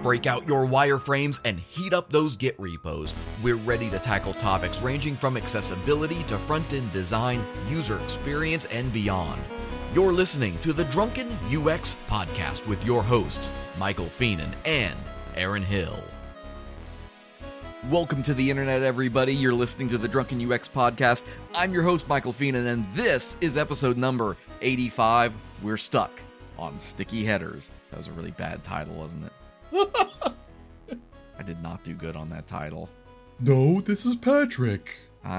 break out your wireframes and heat up those Git repos. We're ready to tackle topics ranging from accessibility to front-end design, user experience, and beyond. You're listening to the Drunken UX Podcast with your hosts, Michael Feenan and Aaron Hill. Welcome to the internet, everybody. You're listening to the Drunken UX Podcast. I'm your host, Michael Feenan, and this is episode number 85. We're stuck on sticky headers. That was a really bad title, wasn't it? I did not do good on that title. No, this is Patrick.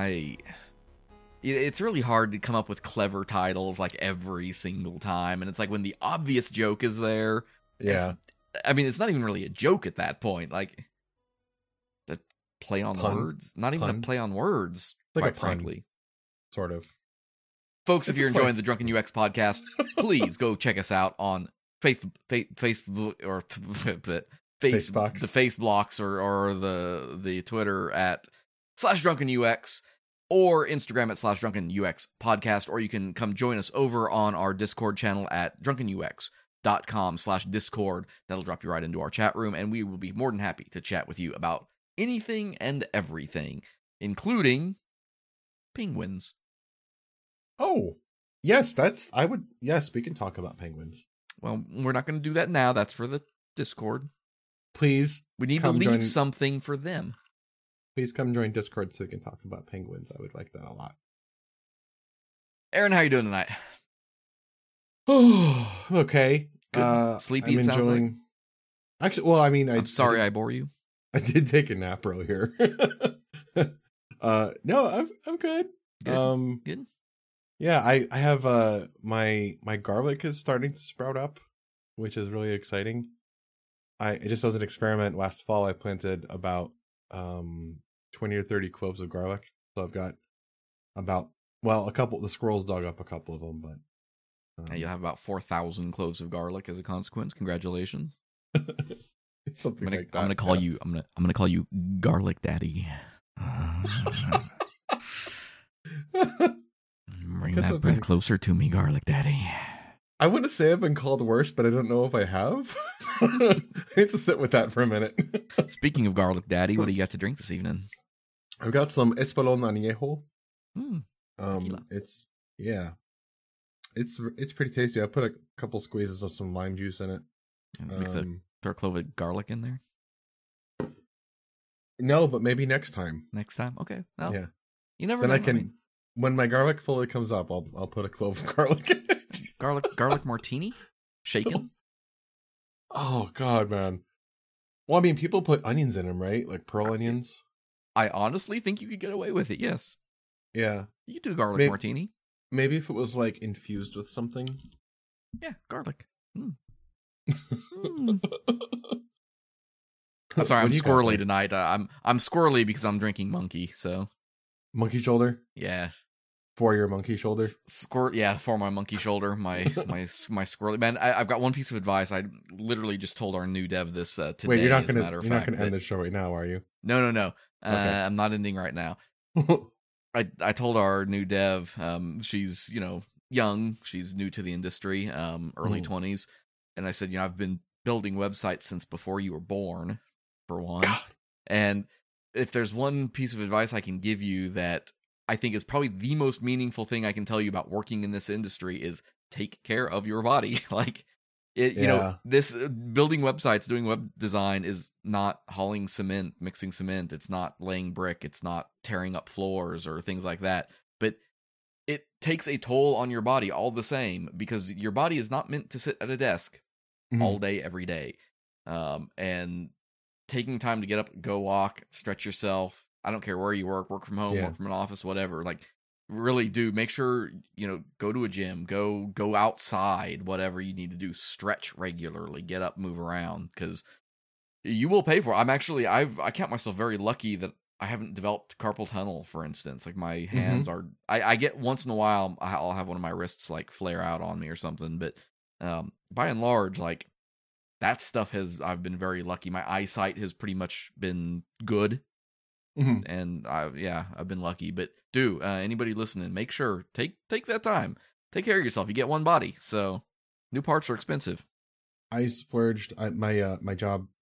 It's really hard to come up with clever titles like every single time, and it's like when the obvious joke is there. Yeah. It's not even really a joke at that point. Like, the play on words? Not even a play on words, like quite a pun, frankly. Sort of. Folks, if It's you're a play. enjoying the Drunken UX Podcast, please go check us out on Facebook or the Faceblocks or the Twitter at /DrunkenUX or Instagram at /DrunkenUX Podcast, or you can come join us over on our Discord channel at drunkenux.com/Discord. That'll drop you right into our chat room, and we will be more than happy to chat with you about anything and everything, including penguins. Oh, yes, yes, we can talk about penguins. Well, we're not going to do that now. That's for the Discord. Please, We need to come leave join- something for them. please come join Discord so we can talk about penguins. I would like that a lot. Aaron, how you doing tonight? Oh, okay. Good. Sleepy, I'm it sounds enjoying. Actually, well, I mean, I'm sorry I bore you. I did take a nap earlier. No, I'm good. Good. Good. Yeah, I have my garlic is starting to sprout up, which is really exciting. Just as an experiment last fall I planted about 20 or 30 cloves of garlic. So I've got a couple. The squirrels dug up a couple of them, but You'll have about 4,000 cloves of garlic as a consequence. Congratulations. something like that. I'm gonna call you Garlic Daddy. Bring Guess that I've breath been- closer to me, Garlic Daddy. I want to say I've been called worse, but I don't know if I have. I need to sit with that for a minute. Speaking of Garlic Daddy, what do you got to drink this evening? I've got some Espolón Añejo. Tequila. It's pretty tasty. I put a couple squeezes of some lime juice in it. Throw a clove of garlic in there No, but maybe next time. next time. Okay. No, Yeah. you never Then know. I can, when my garlic fully comes up, I'll put a clove of garlic in it. garlic martini, shaken. Oh God, man. Well, I mean, people put onions in them, right? Like pearl onions. I honestly think you could get away with it. Yes, Yeah. you could do a garlic Maybe- martini. Maybe if it was like infused with something. Yeah, garlic. I'm sorry, I'm What do you got squirrely there? tonight. I'm squirrely because I'm drinking monkey. So Monkey shoulder yeah, for your monkey shoulder. for my monkey shoulder, my squirrely man. I've got one piece of advice. I literally just told our new dev this today. Wait, you're not as a matter of gonna fact, end the show right now, are you? No. Okay. I'm not ending right now. I told our new dev, she's young, she's new to the industry, early 20s, and I said, I've been building websites since before you were born, for one. God. And if there's one piece of advice I can give you that I think is probably the most meaningful thing I can tell you about working in this industry is take care of your body. Like this building websites, doing web design is not hauling cement, mixing cement. It's not laying brick. It's not tearing up floors or things like that. But it takes a toll on your body all the same, because your body is not meant to sit at a desk all day, every day. And taking time to get up, go walk, stretch yourself. I don't care where you work from home, work from an office, whatever. Like, really do make sure, go to a gym, go outside, whatever you need to do, stretch regularly, get up, move around, because you will pay for it. I count myself very lucky that I haven't developed carpal tunnel, for instance. Like, my hands are, I get once in a while, I'll have one of my wrists like flare out on me or something, but by and large, like, that stuff I've been very lucky. My eyesight has pretty much been good. And I've been lucky. But anybody listening, make sure, take that time. Take care of yourself. You get one body, so new parts are expensive. I splurged. My job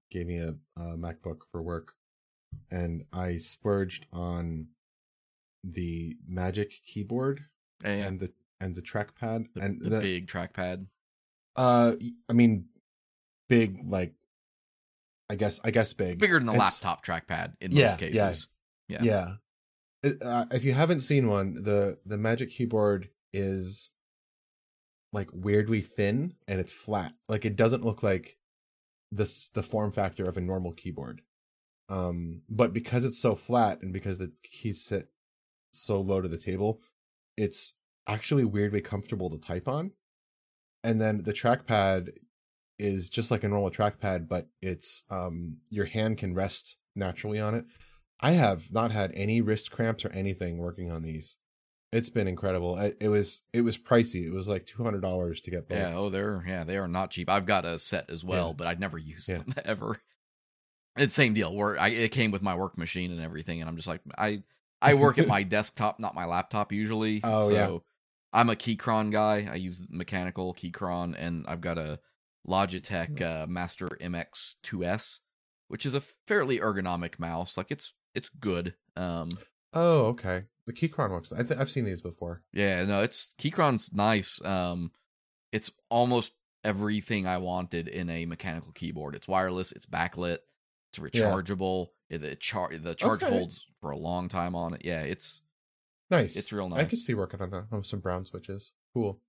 gave me a MacBook for work, and I splurged on the Magic keyboard and the trackpad and the big trackpad. I mean, big, like, I guess big, bigger than the laptop trackpad in most cases. Yeah. If you haven't seen one, the Magic keyboard is like weirdly thin and it's flat. Like, it doesn't look like the form factor of a normal keyboard. But because it's so flat and because the keys sit so low to the table, it's actually weirdly comfortable to type on. And then the trackpad is just like a normal trackpad, but it's your hand can rest naturally on it. I have not had any wrist cramps or anything working on these. It's been incredible. It was pricey. It was like $200 to get both. Yeah, they are not cheap. I've got a set as well, but I'd never used them ever. It's the same deal. Where it came with my work machine and everything, and I'm just like, I work at my desktop, not my laptop usually. I'm a Keychron guy. I use mechanical Keychron, and I've got a Logitech Master MX2S, which is a fairly ergonomic mouse. Like, it's good. Okay. The Keychron works. I've seen these before. Yeah, no, Keychron's nice. It's almost everything I wanted in a mechanical keyboard. It's wireless. It's backlit. It's rechargeable. The charge holds for a long time on it. Yeah, it's nice. It's real nice. I could see working on that. Some brown switches. Cool.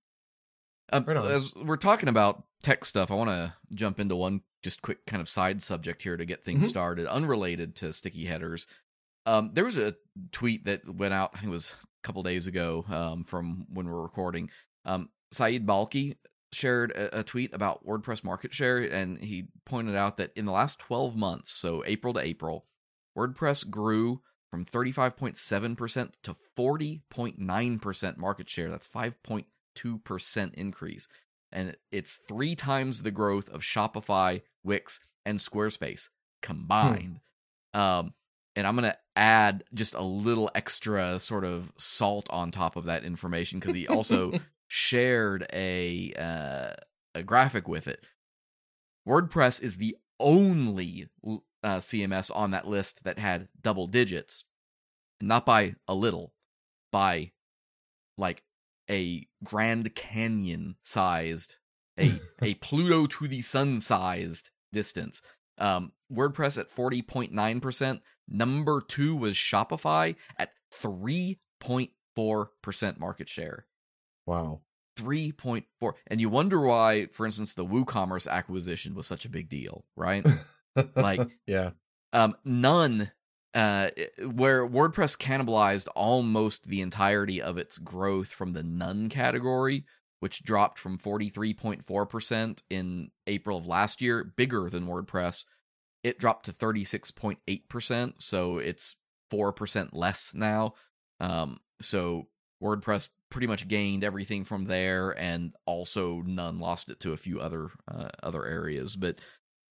As we're talking about tech stuff, I want to jump into one just quick kind of side subject here to get things started, unrelated to sticky headers. There was a tweet that went out, I think it was a couple days ago, from when we're recording. Saeed Balki shared a tweet about WordPress market share, and he pointed out that in the last 12 months, so April to April, WordPress grew from 35.7% to 40.9% market share. That's 5.2% increase. And it's 3 times the growth of Shopify, Wix, and Squarespace combined. And I'm going to add just a little extra sort of salt on top of that information, because he also shared a graphic with it. WordPress is the only CMS on that list that had double digits, not by a little, by like a Grand Canyon sized, a Pluto to the sun sized distance. WordPress at 40.9%. Number 2 was Shopify at 3.4% market share. Wow. 3.4. And you wonder why, for instance, the WooCommerce acquisition was such a big deal, right? Like, none, where WordPress cannibalized almost the entirety of its growth from the none category, which dropped from 43.4% in April of last year, bigger than WordPress. It dropped to 36.8%, so it's 4% less now. So WordPress pretty much gained everything from there, and also none lost it to a few other areas. But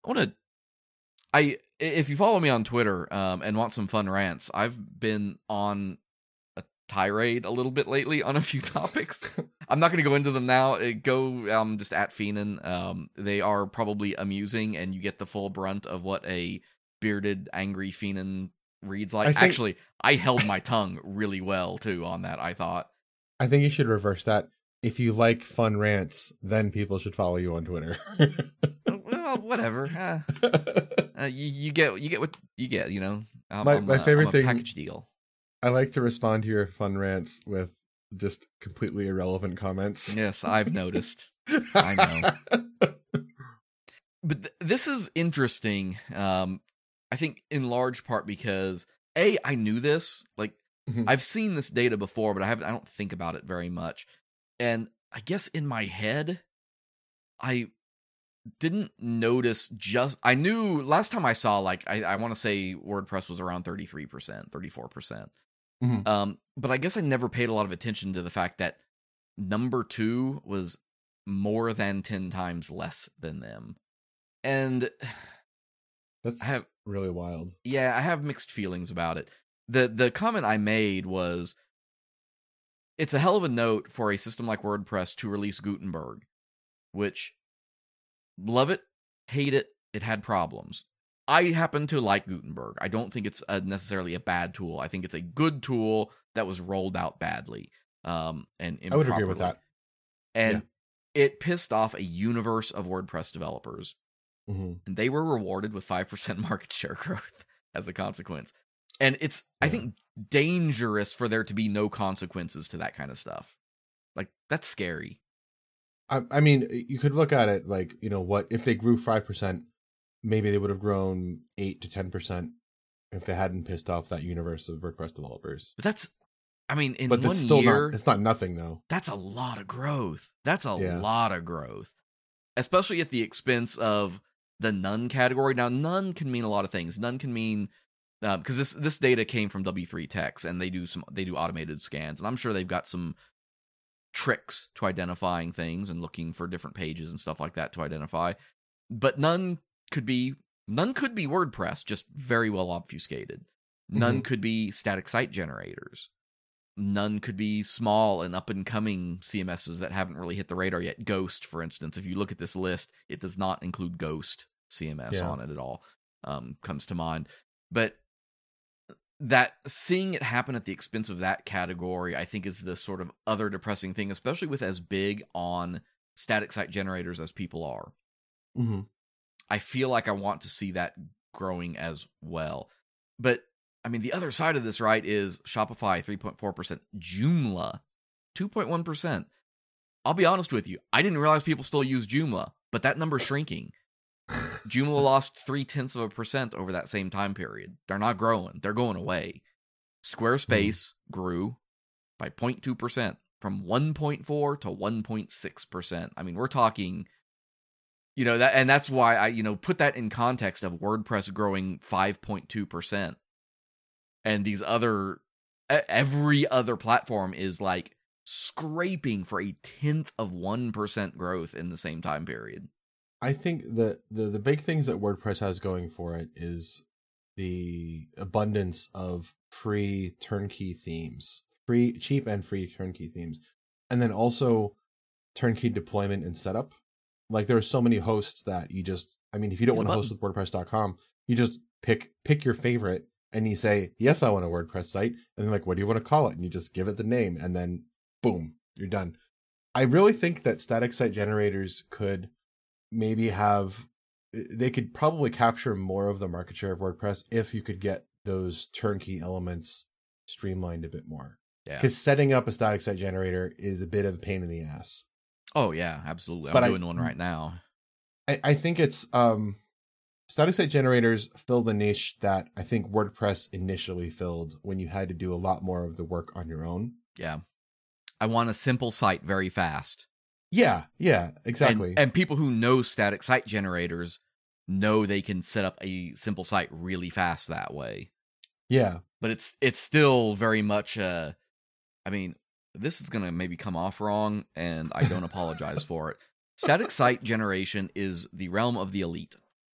if you follow me on Twitter and want some fun rants, I've been on a tirade a little bit lately on a few topics. I'm not going to go into them now. Go just at Feenan. They are probably amusing, and you get the full brunt of what a bearded, angry Feenan reads like. Actually, I held my tongue really well, too, on that, I thought. I think you should reverse that. If you like fun rants, then people should follow you on Twitter. Well, whatever. You get what you get, you know? My favorite thing, package deal. I like to respond to your fun rants with just completely irrelevant comments. Yes, I've noticed. I know. But this is interesting, I think in large part because, I knew this. Like, I've seen this data before, but I don't think about it very much. And I guess in my head, I didn't notice I knew last time I saw, like, I want to say WordPress was around 33%, 34%. But I guess I never paid a lot of attention to the fact that number 2 was more than 10 times less than them. And that's really wild. Yeah, I have mixed feelings about it. The comment I made was, it's a hell of a note for a system like WordPress to release Gutenberg, which, love it, hate it, it had problems. I happen to like Gutenberg. I don't think it's necessarily a bad tool. I think it's a good tool that was rolled out badly, and improperly. I would agree with that. And it pissed off a universe of WordPress developers, and they were rewarded with 5% market share growth as a consequence. And it's, I think, dangerous for there to be no consequences to that kind of stuff. Like, that's scary. I mean, you could look at it like, what if they grew 5%, maybe they would have grown 8 to 10% if they hadn't pissed off that universe of WordPress developers. But that's, I mean, in but 1 still year, it's not nothing though. That's a lot of growth. That's a lot of growth, especially at the expense of the none category. Now, none can mean a lot of things. None can mean, because this data came from W3 Techs, and they do automated scans, and I'm sure they've got some tricks to identifying things and looking for different pages and stuff like that to identify. But none could be WordPress, just very well obfuscated. None could be static site generators. None could be small and up and coming CMSs that haven't really hit the radar yet. Ghost, for instance, if you look at this list, it does not include Ghost CMS on it at all. Comes to mind. But that seeing it happen at the expense of that category, I think, is the sort of other depressing thing, especially with as big on static site generators as people are. I feel like I want to see that growing as well. But I mean, the other side of this, right, is Shopify 3.4%, Joomla 2.1%. I'll be honest with you, I didn't realize people still use Joomla, but that number's shrinking. Joomla lost 0.3% over that same time period. They're not growing. They're going away. Squarespace grew by 0.2%, from 1.4 to 1.6%. I mean, we're talking, that, and that's why I, put that in context of WordPress growing 5.2%. And these every other platform is like scraping for 0.1% growth in the same time period. I think that the big things that WordPress has going for it is the abundance of free turnkey themes, cheap and free turnkey themes, and then also turnkey deployment and setup. Like, there are so many hosts that you just, I mean, if you don't want to host with WordPress.com, you just pick your favorite and you say, yes, I want a WordPress site. And they're like, what do you want to call it? And you just give it the name, and then boom, you're done. I really think that static site generators could maybe they could probably capture more of the market share of WordPress if you could get those turnkey elements streamlined a bit more. Yeah. Because setting up a static site generator is a bit of a pain in the ass. Oh, yeah, absolutely. I'm doing one right now. I think it's static site generators fill the niche that I think WordPress initially filled when you had to do a lot more of the work on your own. Yeah. I want a simple site very fast. Yeah, exactly. And people who know static site generators know they can set up a simple site really fast that way. Yeah. But it's still very much I mean, this is going to maybe come off wrong, and I don't apologize for it. Static site generation is the realm of the elite.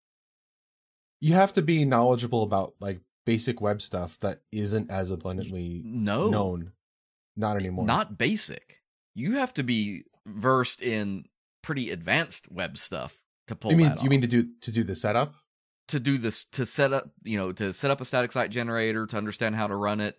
You have to be knowledgeable about like basic web stuff that isn't as abundantly known. Not anymore. Not basic. You have to be versed in pretty advanced web stuff to pull that off. You mean to do the setup? To do this, to set up a static site generator, to understand how to run it.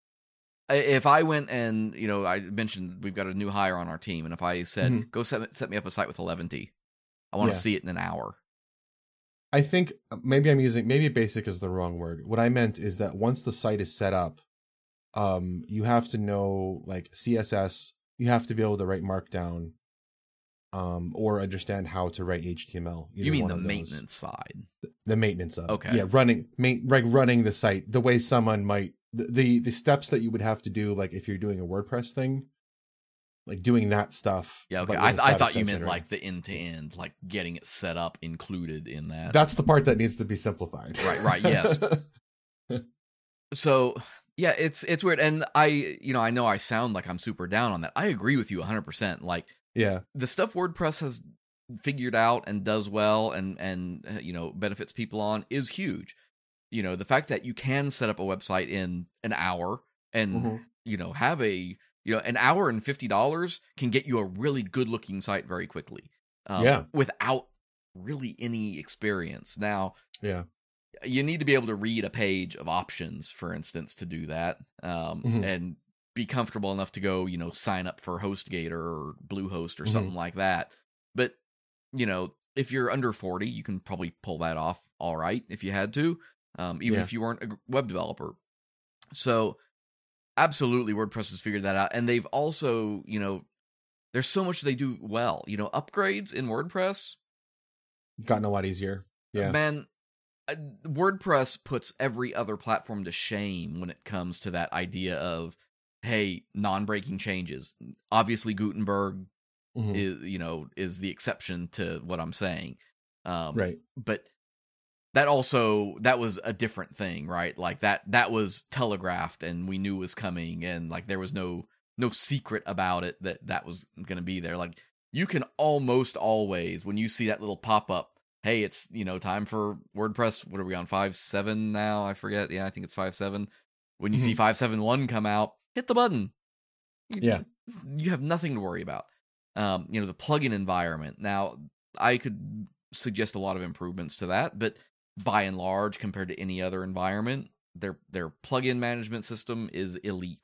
If I went and, I mentioned we've got a new hire on our team, and if I said, go set me up a site with Eleventy, I want to see it in an hour. I think maybe basic is the wrong word. What I meant is that once the site is set up, you have to know like CSS, you have to be able to write Markdown, or understand how to write HTML. You mean the maintenance side? The maintenance of it. Okay. Yeah, running the site the way someone might, the steps that you would have to do, like if you're doing a WordPress thing, like doing that stuff. Yeah, okay. I thought you meant like the end-to-end, like getting it set up included in that. That's the part that needs to be simplified. Right, yes. So, yeah, it's weird. And I know I sound like I'm super down on that. I agree with you 100%. Like, yeah, the stuff WordPress has figured out and does well and benefits people on is huge. The fact that you can set up a website in an hour and, have an hour and $50 can get you a really good looking site very quickly. Without really any experience. Now, you need to be able to read a page of options, for instance, to do that, and be comfortable enough to go, sign up for HostGator or Bluehost or something like that. But, if you're under 40, you can probably pull that off all right if you had to, even if you weren't a web developer. So absolutely, WordPress has figured that out. And they've also, there's so much they do well. Upgrades in WordPress gotten a lot easier. Yeah, man. WordPress puts every other platform to shame when it comes to that idea of, hey, non-breaking changes. Obviously, Gutenberg is the exception to what I'm saying. Right. But that was a different thing, right? Like that was telegraphed and we knew was coming, and like there was no secret about it that was going to be there. Like you can almost always, when you see that little pop-up, hey, it's, time for WordPress. What are we on, 5.7 now? I forget. Yeah, I think it's 5.7. When you see 5.7.1 come out, hit the button. Yeah. You have nothing to worry about. The plugin environment. Now, I could suggest a lot of improvements to that, but by and large, compared to any other environment, their plugin management system is elite.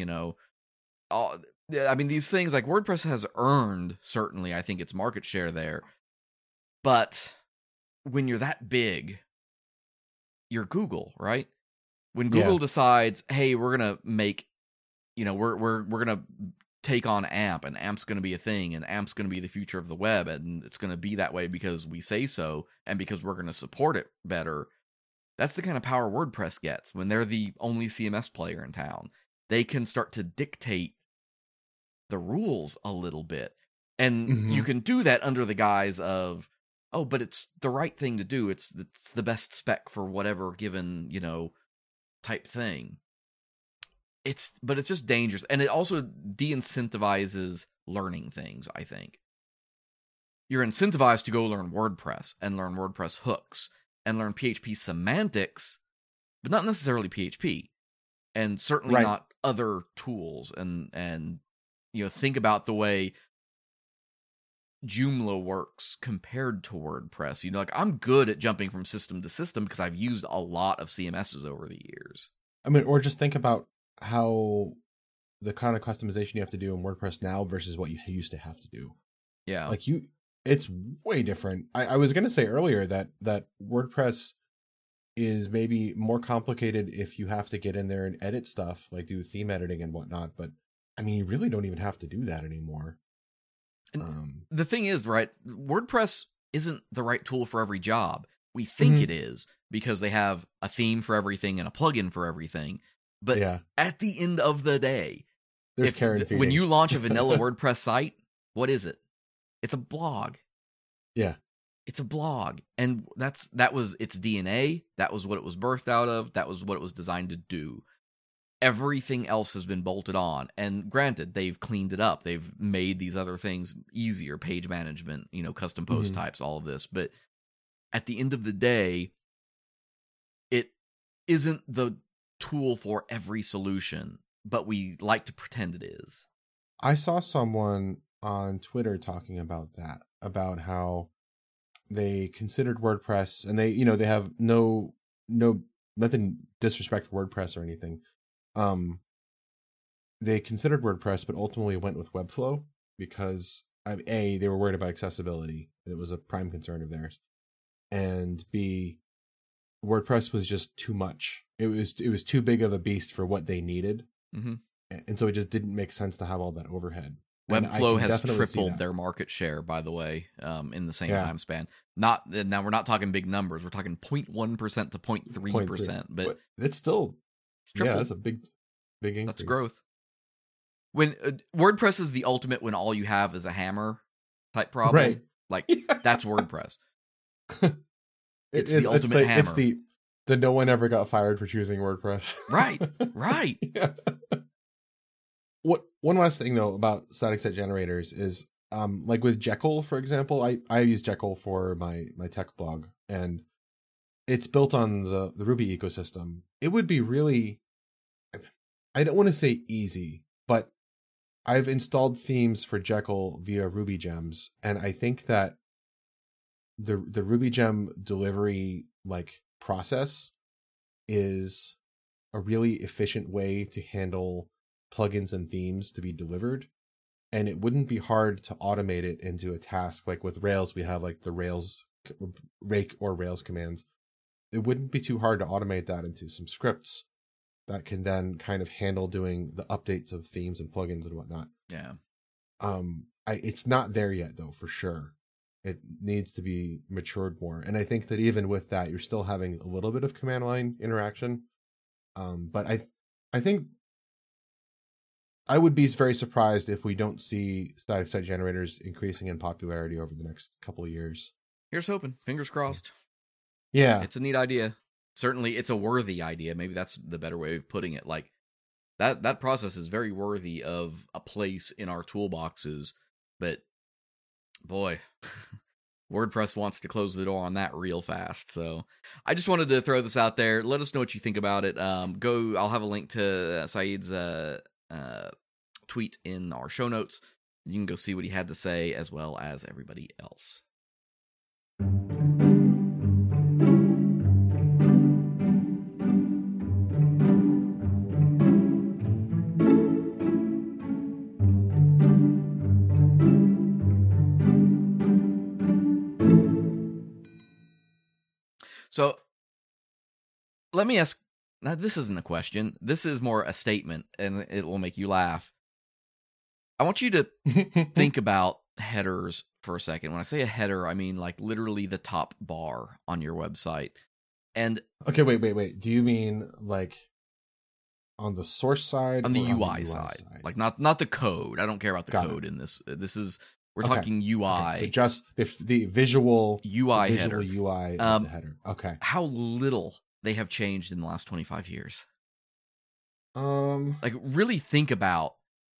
These things like WordPress has earned, certainly, I think, its market share there. But when you're that big, you're Google, right? When Google decides, hey, we're gonna make, we're gonna take on AMP, and AMP's gonna be a thing, and AMP's gonna be the future of the web, and it's gonna be that way because we say so, and because we're gonna support it better. That's the kind of power WordPress gets when they're the only CMS player in town. They can start to dictate the rules a little bit, and you can do that under the guise of, oh, but it's the right thing to do. It's the best spec for whatever given, type thing. But it's just dangerous. And it also de-incentivizes learning things, I think. You're incentivized to go learn WordPress and learn WordPress hooks and learn PHP semantics, but not necessarily PHP. And certainly not other tools. And think about the way Joomla works compared to WordPress. I'm good at jumping from system to system because I've used a lot of CMSs over the years. I mean, or just think about how the kind of customization you have to do in WordPress now versus what you used to have to do. Yeah. Like it's way different. I was going to say earlier that WordPress is maybe more complicated if you have to get in there and edit stuff, like do theme editing and whatnot. But I mean, you really don't even have to do that anymore. And the thing is, right, WordPress isn't the right tool for every job. We think it is because they have a theme for everything and a plugin for everything. But at the end of the day, when you launch a vanilla WordPress site, what is it? It's a blog. Yeah. It's a blog. And that was its DNA. That was what it was birthed out of. That was what it was designed to do. Everything else has been bolted on. And granted, they've cleaned it up. They've made these other things easier, page management, custom post types, all of this. But at the end of the day, it isn't the tool for every solution, but we like to pretend it is. I saw someone on Twitter talking about that, about how they considered WordPress, and they have nothing disrespect WordPress or anything. They considered WordPress, but ultimately went with Webflow because A, they were worried about accessibility. It was a prime concern of theirs. And B, WordPress was just too much. It was too big of a beast for what they needed. And so it just didn't make sense to have all that overhead. Webflow has tripled their market share, by the way, in the same time span. Now we're not talking big numbers. We're talking 0.1% to 0.3%, but it's still tripled. That's a big increase. That's growth. When WordPress is the ultimate when all you have is a hammer type problem, right? Like that's WordPress. It's the ultimate hammer. It's the no one ever got fired for choosing WordPress. Right. Yeah. One last thing though about static set generators is like with Jekyll, for example, I use Jekyll for my tech blog, and it's built on the Ruby ecosystem. It would be really, I don't want to say easy, but I've installed themes for Jekyll via Ruby Gems, and I think that the Ruby Gem delivery like process is a really efficient way to handle plugins and themes to be delivered. And it wouldn't be hard to automate it into a task. Like with Rails, we have like the Rails rake or Rails commands. It wouldn't be too hard to automate that into some scripts that can then kind of handle doing the updates of themes and plugins and whatnot. Yeah. It's not there yet though, for sure. It needs to be matured more. And I think that even with that, you're still having a little bit of command line interaction. But I think I would be very surprised if we don't see static site generators increasing in popularity over the next couple of years. Here's hoping. Fingers crossed. Yeah. It's a neat idea. Certainly, it's a worthy idea. Maybe that's the better way of putting it. Like, that process is very worthy of a place in our toolboxes. But, boy, WordPress wants to close the door on that real fast. So, I just wanted to throw this out there. Let us know what you think about it. I'll have a link to Saeed's tweet in our show notes. You can go see what he had to say, as well as everybody else. So, let me ask, now this isn't a question, this is more a statement, and it will make you laugh. I want you to think about headers for a second. When I say a header, I mean like literally the top bar on your website. And okay, wait. Do you mean like on the source side? On the UI side. Like not the code. I don't care about the code in this. This is, we're talking UI. Okay. So just the visual UI header. UI of the header. Okay. How little they have changed in the last 25 years. Like really think about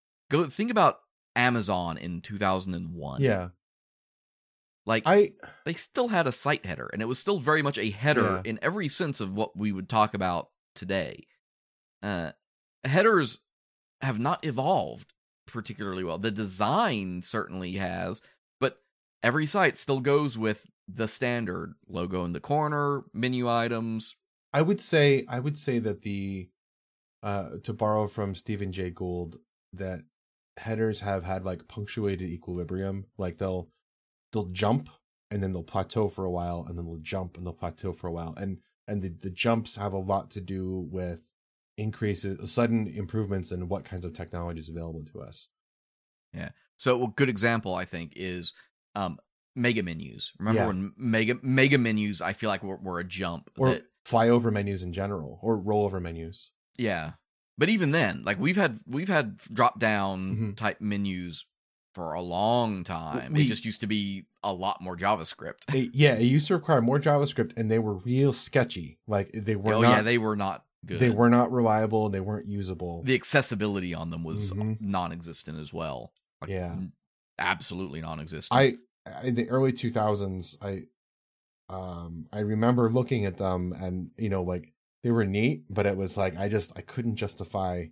Amazon in 2001. Yeah. Like they still had a site header, and it was still very much a header in every sense of what we would talk about today. Headers have not evolved particularly well. The design certainly has, but every site still goes with the standard logo in the corner, menu items. I would say that the to borrow from Stephen Jay Gould, that headers have had like punctuated equilibrium. Like they'll jump and then they'll plateau for a while, and then they'll jump and they'll plateau for a while. And the jumps have a lot to do with sudden improvements in what kinds of technology is available to us. Yeah. So a good example, I think, is mega menus. Remember when mega menus, I feel like were a jump. Or flyover menus in general, or rollover menus. Yeah. But even then, like we've had drop down type menus for a long time. It just used to be a lot more JavaScript. It used to require more JavaScript, and they were real sketchy. Like they were they were not good. They were not reliable, and they weren't usable. The accessibility on them was non-existent as well. Like, absolutely non-existent. In the early 2000s, I remember looking at them, and like they were neat, but it was like I couldn't justify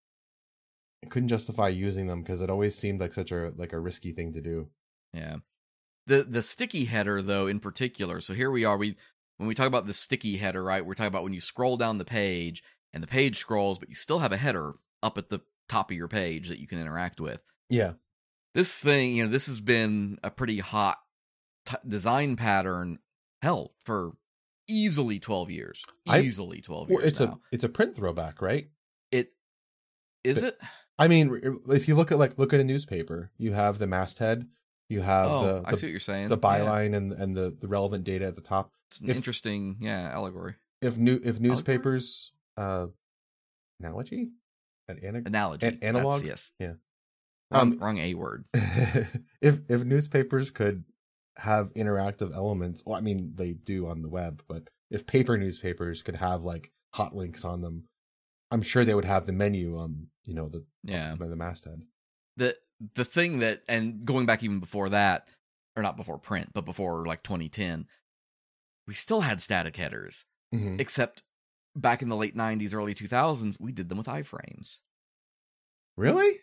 using them because it always seemed like such a risky thing to do. Yeah. The sticky header though in particular. So here we are, when we talk about the sticky header, right? We're talking about when you scroll down the page and the page scrolls, but you still have a header up at the top of your page that you can interact with. Yeah. This thing, this has been a pretty hot design pattern, for easily 12 years. Easily 12 years now. It's a print throwback, right? Is it? I mean, if you look at a newspaper, you have the masthead, you have I see what you're saying. The byline and the relevant data at the top. It's an interesting, allegory. If newspapers, analogy, analog, yes, yeah. Wrong a word. If newspapers could have interactive elements, well, I mean they do on the web, but if paper newspapers could have like hot links on them, I'm sure they would have the menu on the masthead. The thing that, and going back even before that, or not before print, but before like 2010, we still had static headers, except back in the late 90s, early 2000s, we did them with iframes. Really?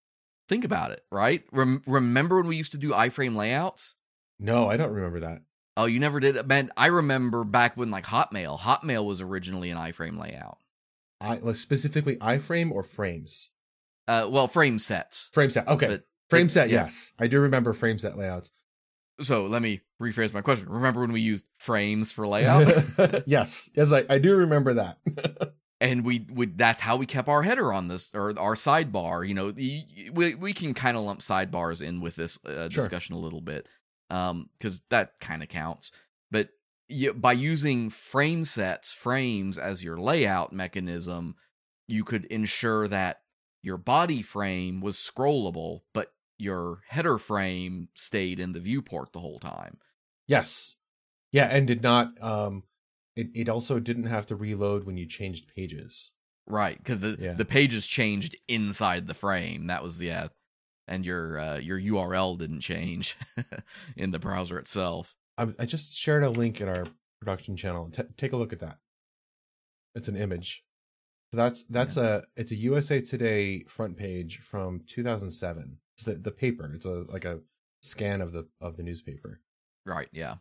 Think about it, right? Remember when we used to do iframe layouts? No, I don't remember that. Oh, you never did? Man, I remember back when like Hotmail was originally an iframe layout. Specifically iframe or frames? Well, frame sets. Frame set. Okay. Frame set, yeah. Yes. I do remember frame set layouts. So let me rephrase my question. Remember when we used frames for layout? Yes. Yes, I do remember that. And we that's how we kept our header on this, or our sidebar. You know, we can kind of lump sidebars in with this discussion a little bit, because that kind of counts. But by using frames as your layout mechanism, you could ensure that your body frame was scrollable, but your header frame stayed in the viewport the whole time. Yes. Yeah, and did not it also didn't have to reload when you changed pages. Right, because the pages changed inside the frame. That was and your URL didn't change in the browser itself. I just shared a link in our production channel. Take a look at that. It's an image. So that's it's a USA Today front page from 2007. It's the paper. It's like a scan of the newspaper. Right. Yeah.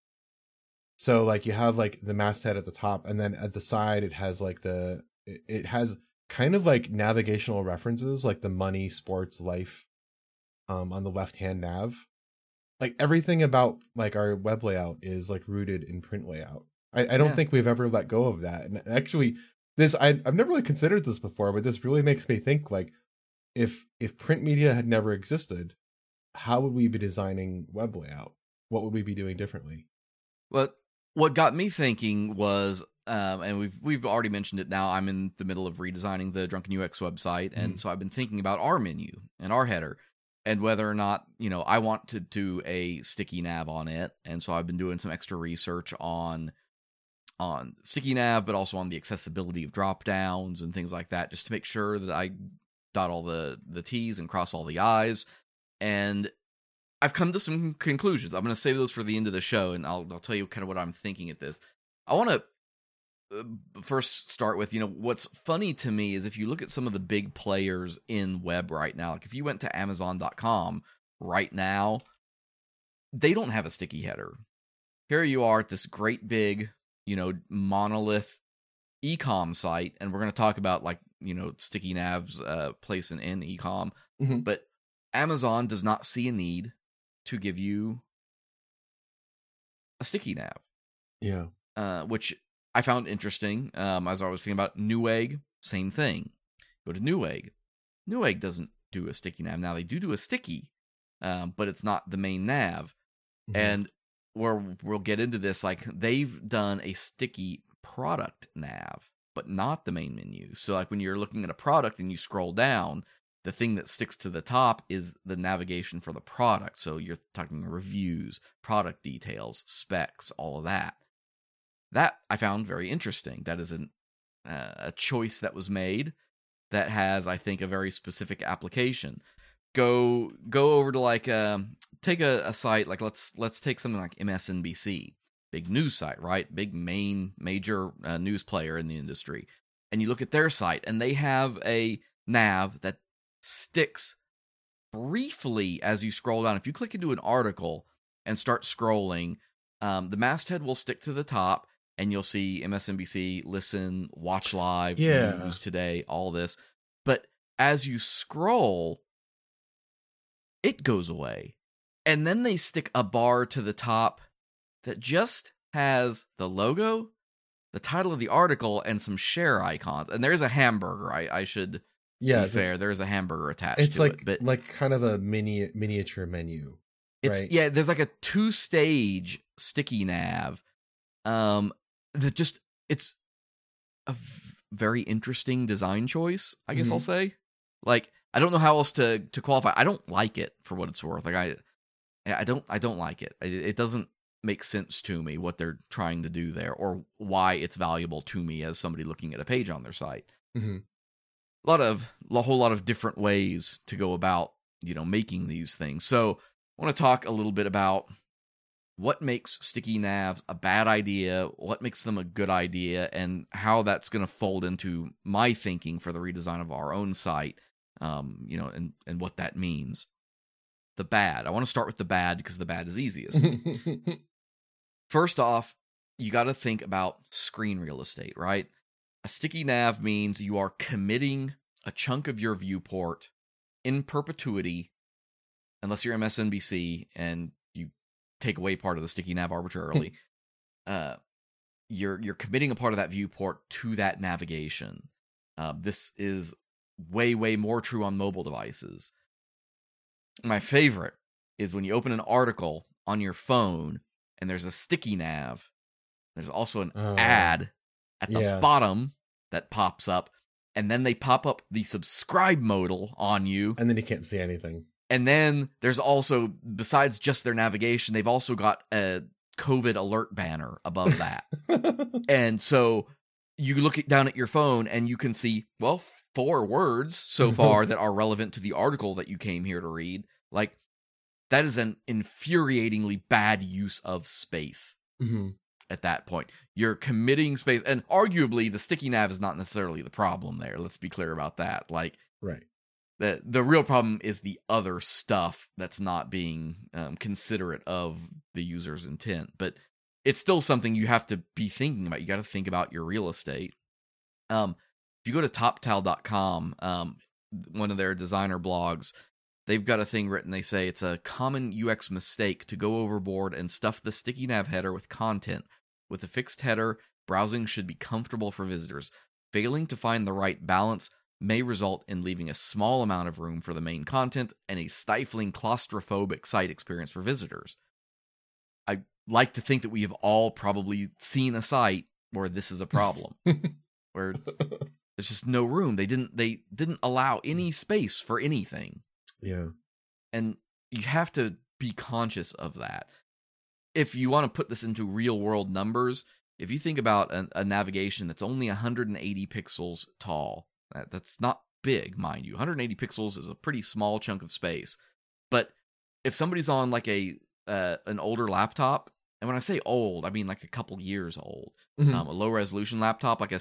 So like you have like the masthead at the top, and then at the side it has like it has kind of like navigational references, like the money, sports, life, on the left hand nav. Like everything about like our web layout is like rooted in print layout. I don't think we've ever let go of that. And actually, I've never really considered this before, but this really makes me think like if print media had never existed, how would we be designing web layout? What would we be doing differently? Well, what got me thinking was, and we've already mentioned it now, I'm in the middle of redesigning the Drunken UX website, and so I've been thinking about our menu and our header, and whether or not, I want to do a sticky nav on it, and so I've been doing some extra research on sticky nav, but also on the accessibility of drop downs and things like that, just to make sure that I dot all the T's and cross all the I's, and I've come to some conclusions. I'm going to save those for the end of the show, and I'll tell you kind of what I'm thinking at this. I want to first start with, what's funny to me is if you look at some of the big players in web right now, like if you went to Amazon.com right now, they don't have a sticky header. Here you are at this great big, monolith e-com site, and we're going to talk about like, sticky nav's place in e-com, but Amazon does not see a need to give you a sticky nav. Yeah. Which I found interesting. As I was thinking about Newegg, same thing. Go to Newegg. Newegg doesn't do a sticky nav. Now they do a sticky, but it's not the main nav. And we'll get into this, like they've done a sticky product nav, but not the main menu. So like when you're looking at a product and you scroll down, the thing that sticks to the top is the navigation for the product. So you're talking reviews, product details, specs, all of that. That I found very interesting. That is a choice that was made that has, I think, a very specific application. Go over to like take a site like let's take something like MSNBC, big news site, right? Big major news player in the industry, and you look at their site, and they have a nav that sticks briefly as you scroll down. If you click into an article and start scrolling, the masthead will stick to the top, and you'll see MSNBC, Listen, Watch Live, News Today, all this. But as you scroll, it goes away. And then they stick a bar to the top that just has the logo, the title of the article, and some share icons. And there's a hamburger. I should be fair. There's a hamburger attached to it. But like kind of a miniature menu. Right? Yeah, there's like a 2-stage sticky nav. It's a very interesting design choice, I guess I'll say. Like, I don't know how else to qualify. I don't like it for what it's worth. Like I don't like it. It doesn't make sense to me what they're trying to do there, or why it's valuable to me as somebody looking at a page on their site. A whole lot of different ways to go about, making these things. So I want to talk a little bit about what makes sticky navs a bad idea, what makes them a good idea, and how that's going to fold into my thinking for the redesign of our own site, and what that means. The bad. I want to start with the bad because the bad is easiest. First off, you got to think about screen real estate, right? A sticky nav means you are committing a chunk of your viewport in perpetuity, unless you're MSNBC and you take away part of the sticky nav arbitrarily. You're committing a part of that viewport to that navigation. This is way, way more true on mobile devices. My favorite is when you open an article on your phone and there's a sticky nav. There's also an ad at the bottom that pops up, and then they pop up the subscribe modal on you. And then you can't see anything. And then there's also, besides just their navigation, they've also got a COVID alert banner above that. And so you look down at your phone and you can see, well, 4 words so far that are relevant to the article that you came here to read. Like, that is an infuriatingly bad use of space. At that point, you're committing space, and arguably the sticky nav is not necessarily the problem there. Let's be clear about that. Like, right. The real problem is the other stuff that's not being considerate of the user's intent. But it's still something you have to be thinking about. You got to think about your real estate. If you go to TopTal.com, one of their designer blogs, they've got a thing written. They say it's a common UX mistake to go overboard and stuff the sticky nav header with content. With a fixed header, browsing should be comfortable for visitors. Failing to find the right balance may result in leaving a small amount of room for the main content and a stifling, claustrophobic site experience for visitors. I like to think that we have all probably seen a site where this is a problem, where there's just no room. They didn't allow any space for anything. Yeah. And you have to be conscious of that. If you want to put this into real world numbers, if you think about a navigation that's only 180 pixels tall, that's not big, mind you. 180 pixels is a pretty small chunk of space. But if somebody's on like an older laptop, and when I say old, I mean like a couple years old, a low resolution laptop, like a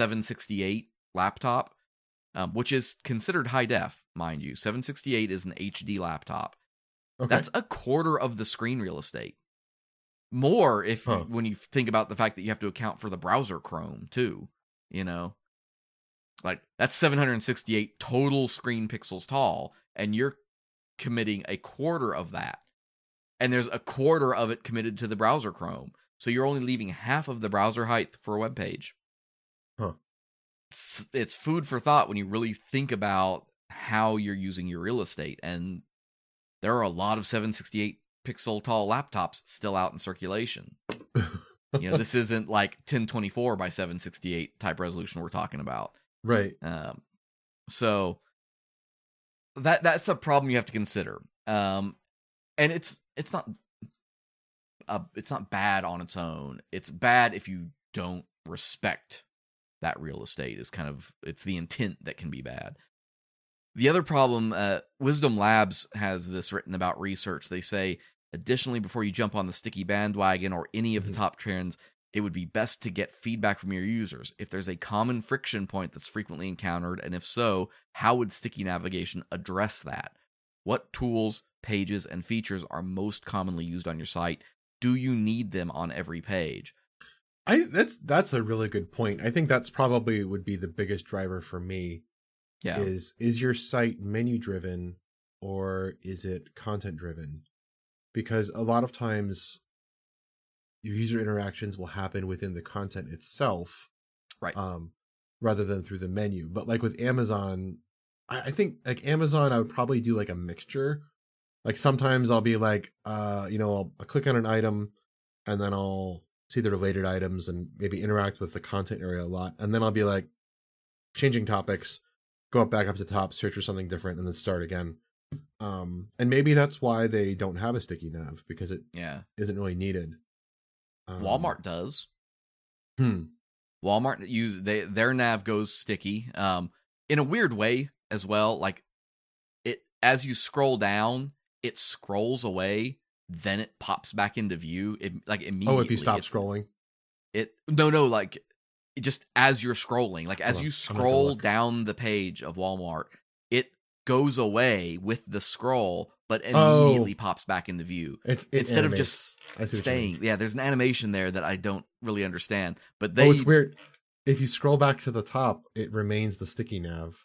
768 laptop, which is considered high def, mind you. 768 is an HD laptop. Okay. That's a quarter of the screen real estate. More when you think about the fact that you have to account for the browser Chrome too, you know, like that's 768 total screen pixels tall, and you're committing a quarter of that, and there's a quarter of it committed to the browser Chrome, so you're only leaving half of the browser height for a web page. It's food for thought when you really think about how you're using your real estate, and there are a lot of 768 pixel tall laptops still out in circulation. You know, this isn't like 1024 by 768 type resolution we're talking about. Right. So that's a problem you have to consider. And it's not bad on its own. It's bad if you don't respect that real estate. It's the intent that can be bad. The other problem, Wisdom Labs has this written about research. They say, additionally, before you jump on the sticky bandwagon or any of the top trends, it would be best to get feedback from your users. If there's a common friction point that's frequently encountered, and if so, how would sticky navigation address that? What tools, pages, and features are most commonly used on your site? Do you need them on every page? That's a really good point. I think that's probably would be the biggest driver for me. Yeah. Is your site menu driven or is it content driven? Because a lot of times your user interactions will happen within the content itself, right? Rather than through the menu. But like with Amazon, I think like Amazon, I would probably do like a mixture. Like sometimes I'll be like, I'll click on an item and then I'll see the related items and maybe interact with the content area a lot. And then I'll be like changing topics, go back up to the top, search for something different, and then start again. And maybe that's why they don't have a sticky nav, because it isn't really needed. Walmart does. Walmart their nav goes sticky. In a weird way as well. Like it, as you scroll down, it scrolls away, then it pops back into view. It like immediately. Oh, if you stop scrolling. Like just as you're scrolling, like as you scroll down the page of Walmart, it goes away with the scroll but immediately pops back into view. Instead of just staying. Yeah, there's an animation there that I don't really understand. But it's weird. If you scroll back to the top, it remains the sticky nav.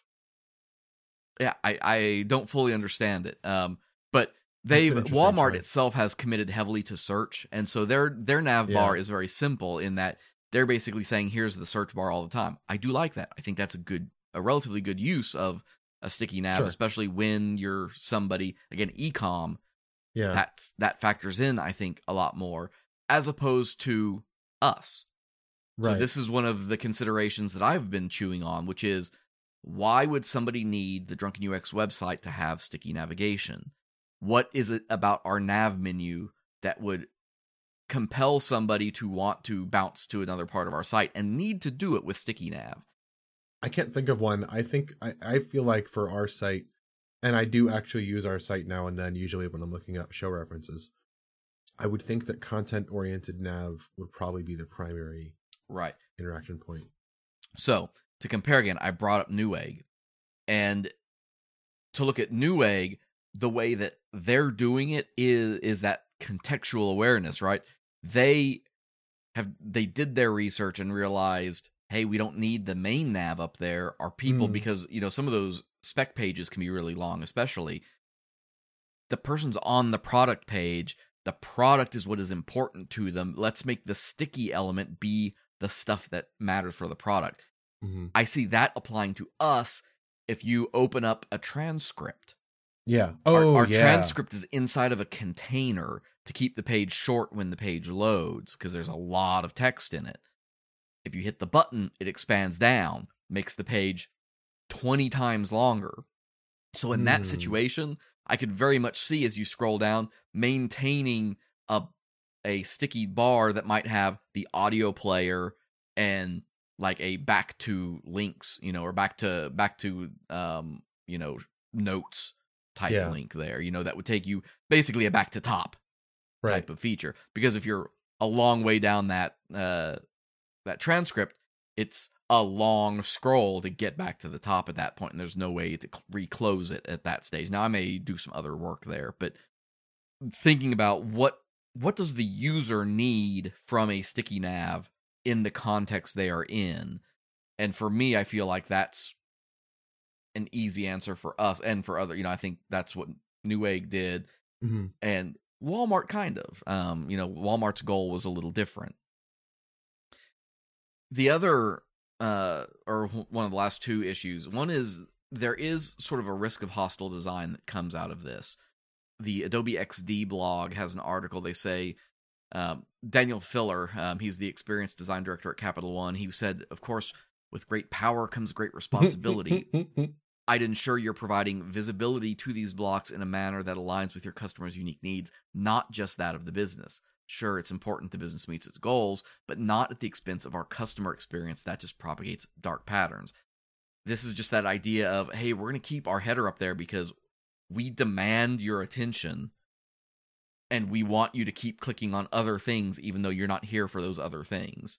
Yeah, I don't fully understand it. But Walmart itself has committed heavily to search, and so their nav bar is very simple in that they're basically saying, here's the search bar all the time. I do like that. I think that's a relatively good use of a sticky nav, especially when you're somebody, again, e-com. Yeah. That factors in, I think, a lot more, as opposed to us. Right. So this is one of the considerations that I've been chewing on, which is, why would somebody need the Drunken UX website to have sticky navigation? What is it about our nav menu that would compel somebody to want to bounce to another part of our site and need to do it with sticky nav? I can't think of one. I feel like for our site, and I do actually use our site now and then, usually when I'm looking up show references, I would think that content-oriented nav would probably be the primary interaction point. So, to compare again, I brought up Newegg. And to look at Newegg, the way that they're doing it is that contextual awareness, right? They did their research and realized, hey, we don't need the main nav up there. Our people, because, some of those spec pages can be really long, especially. The person's on the product page. The product is what is important to them. Let's make the sticky element be the stuff that matters for the product. Mm-hmm. I see that applying to us if you open up a transcript. Yeah. Our transcript is inside of a container to keep the page short when the page loads, because there's a lot of text in it. If you hit the button, it expands down, makes the page 20 times longer. So in that situation, I could very much see, as you scroll down, maintaining a sticky bar that might have the audio player and like a back to links, or back to notes type link there, that would take you basically a back to top type of feature. Because if you're a long way down that transcript, it's a long scroll to get back to the top at that point, and there's no way to reclose it at that stage. Now, I may do some other work there, but thinking about what does the user need from a sticky nav in the context they are in, and for me, I feel like that's an easy answer for us and for other. I think that's what Newegg did, and Walmart kind of. Walmart's goal was a little different. The other, or one of the last two issues, one is there is sort of a risk of hostile design that comes out of this. The Adobe XD blog has an article. They say, Daniel Filler, he's the experienced design director at Capital One. He said, of course, with great power comes great responsibility. I'd ensure you're providing visibility to these blocks in a manner that aligns with your customers' unique needs, not just that of the business. Sure, it's important the business meets its goals, but not at the expense of our customer experience. That just propagates dark patterns. This is just that idea of, hey, we're going to keep our header up there because we demand your attention, and we want you to keep clicking on other things, even though you're not here for those other things.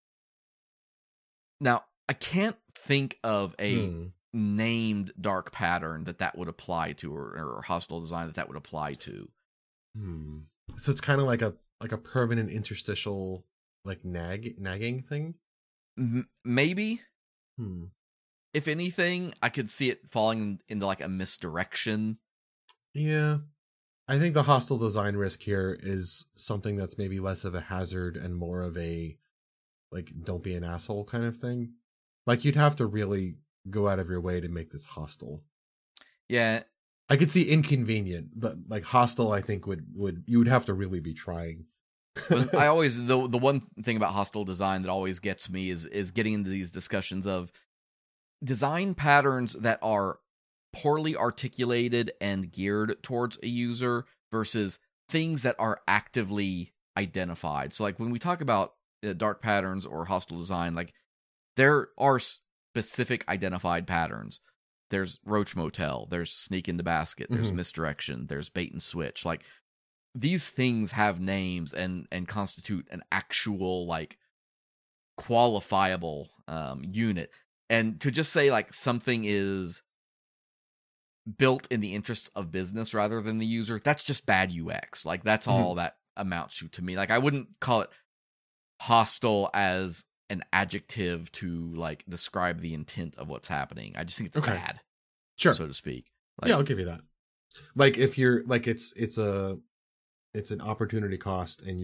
Now, I can't think of a named dark pattern that would apply to, or hostile design that would apply to. So it's kind of like a permanent interstitial, like nagging thing? Maybe. If anything, I could see it falling into like a misdirection. Yeah. I think the hostile design risk here is something that's maybe less of a hazard and more of a, like, don't be an asshole kind of thing. Like, you'd have to really go out of your way to make this hostile. Yeah. I could see inconvenient, but like hostile, I think you would have to really be trying. I always, the one thing about hostile design that always gets me is getting into these discussions of design patterns that are poorly articulated and geared towards a user versus things that are actively identified. So like when we talk about dark patterns or hostile design, like there are specific identified patterns. There's Roach Motel, there's Sneak in the Basket, there's Misdirection, there's Bait and Switch. Like these things have names and constitute an actual like qualifiable unit. And to just say like something is built in the interests of business rather than the user, that's just bad UX. Like, that's all that amounts to me. Like, I wouldn't call it hostile as an adjective to like describe the intent of what's happening. I just think it's bad, sure, so to speak. Like, yeah, I'll give you that. Like, if you're like, it's an opportunity cost, and